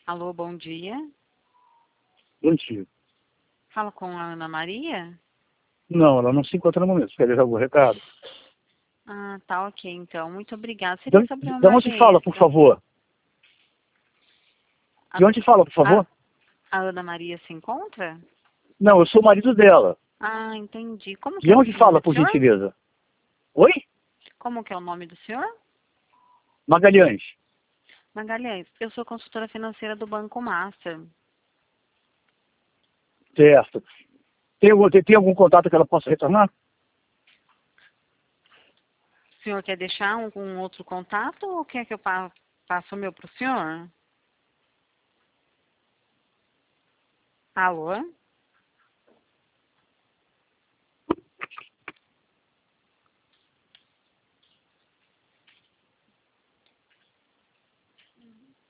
Alô, bom dia. Bom dia. Falo com a Ana Maria? Não, ela não se encontra no momento. Quer deixar algum recado? Ah, tá ok, então. Muito obrigada. Seria sobre uma De onde fala, por emergência. favor? A, De onde fala, por a, favor? a Ana Maria se encontra? Não, eu sou o marido dela. Ah, entendi. Como que De é o onde nome fala, do por senhor? gentileza? Oi? Como que é o nome do senhor? Magalhães. Magalhães, eu sou consultora financeira do Banco Master. Certo. Tem algum contato que ela possa retornar? O senhor quer deixar um outro contato ou quer que eu passe o meu para o senhor? Alô?